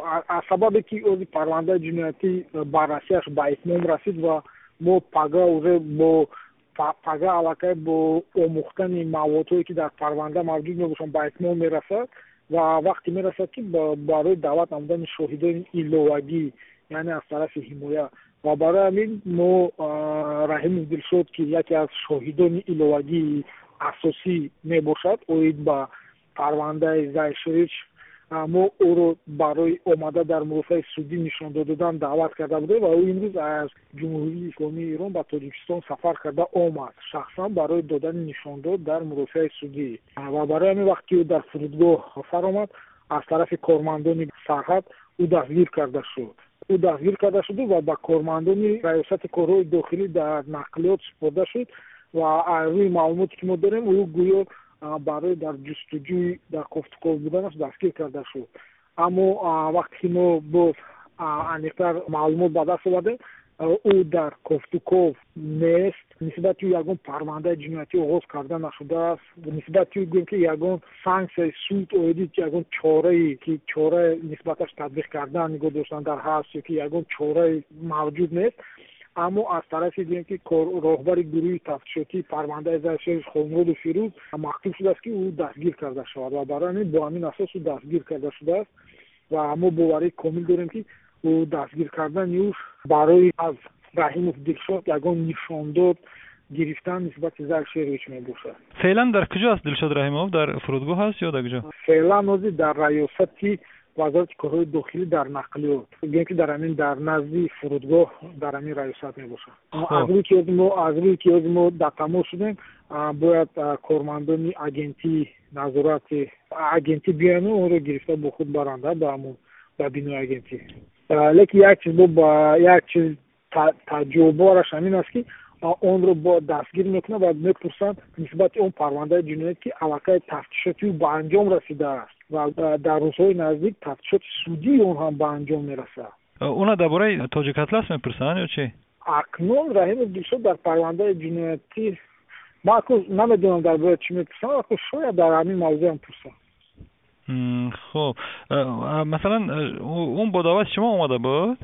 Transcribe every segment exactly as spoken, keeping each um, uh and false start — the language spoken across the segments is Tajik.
аз сабабе ки ози парвандаи ҷиноятӣ баррасиаш ба итмом расид ва мо пага уже бо пага аллакай бо омӯхтани маводҳое ки дар парванда мавҷуд мебошанд ба итмом мерасад ва вақте мерасад ки барои даъват намудани шоҳидони иловагӣ, яъне аз тарафи ҳимоя, ва барои ҳамин мо Раҳимов Дилшод ки яке аз шоҳидони иловагии асосӣ мебошад оид ба парвандаи Зайшевич, мо ӯро барои омада дар мурофиаи судӣ нишондод додан даъват карда будем ва ӯ имрӯз аз ҷумҳурии исломии Ирон ба Тоҷикистон сафар карда омад шахсан барои додани нишондод дар мурофиаи судӣ. Ва барои ҳамин вақт ки ӯ дар фурудгоҳ фаромад, аз тарафи кормандони сарҳад ӯ дастгир карда шуд. ӯ дастгир карда шуд ва ба кормандони раёсати корҳои дохилӣ дар нақлиёт супорда шуд ва аз рӯи маълумоте ки мо дорем ӯ гӯё барои дар ҷустуҷӯи дар кофтуков буданаш дастгир карда шуд. Аммо вақте ки мо боз аниқтар маълумот ба даст овардем, ӯ дар кофтуков нест, нисбати ӯ ягон парвандаи ҷиноятӣ оғоз карда нашудааст, нисбати ӯ гӯем ки ягон санксияи суд оиди ягон чораи ки чораи нисбаташ татбиқ кардан нигоҳ доштан дар ҳаст ё ки ягон чораи мавҷуд нест. аммо аз тарафи гӯем ки роҳбари гурӯҳи тафтишотии парвандаи Зайшевич Хонроду Фирӯз мактуб шудааст ки ӯ дастгир карда шавад ва барои ҳамин бо ҳамин асос ӯ дастгир карда шудааст ва мо боварии комил дорем ки ӯ дастгир кардани ӯ барои аз Раҳимов Дилшод ягон нишондод гирифтан нисбати Зайшевич мебошад. феълан дар куҷо аст Дилшод Раҳимов? Дар фурудгоҳ аст ё дар куҷо? феълан ози дар раёсати вазорати корҳои дохилӣ дар нақлиёт, гӯем ки дар ҳамин дар назди фурудгоҳ дар ҳамин раёсат мебошад. аз рӯи ки мо аз рӯи ки мо дар тамос шудем, бояд кормандони агентии назорати агентӣ биёяну онро гирифта бо худ баранд ба ҳамон ба бинои агентӣ. лекин як чиз бо ба як чиз таҷҷубовараш ҳамин аст ки онро бо дастгир мекунанд ва мепурсанд нисбати он парвандаи ҷиноят ки аллакай тафтишоти ӯ ба анҷом расидааст ва дар рӯзҳои наздик тафтишоти судии он ҳам ба анҷом мерасад. Уна дар бораи Тоҷик Атлас мепурсанд ё чи? Акнун Раҳимов Дилшод дар парвандаи ҷиноятӣ ман намедонам дар бораи чӣ мепурсанд, вақте шояд дар ҳамин мавзӯъ ҳам пурсанд. хуб, масалан он бо даъвати шумо омада буд?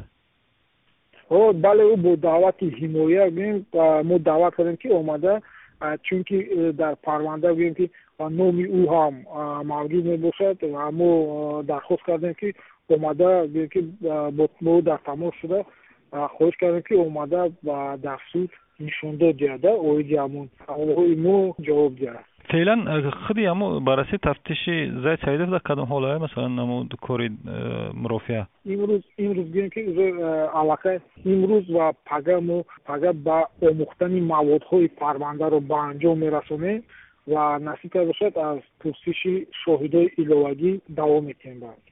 о бале, ӯ бо даъвати ҳимоя мо даъват кардем ки омада, чунки дар парванда гӯем ки номи ӯ ҳам мавҷуд мебошад ва мо дархост кардем ки омада гӯем ки бо мо дар тамос шуда хоҳиш кардем ки омада дар суд нишондод диҳада оиди ҳамон ҳолҳои мо ҷавоб диҳад. феълан худи ҳамо барраси тафтиши Заид Саидов дар кадом ҳолае масалан намо кори мурофиа имрӯз имрӯз гӯем ки аллакай имрӯз ва пага мо пага ба омӯхтани маводҳои парвандаро ба анҷом мерасонем ва насиб карда бошад аз пурсиши шоҳидои иловагӣ давом метиҳем.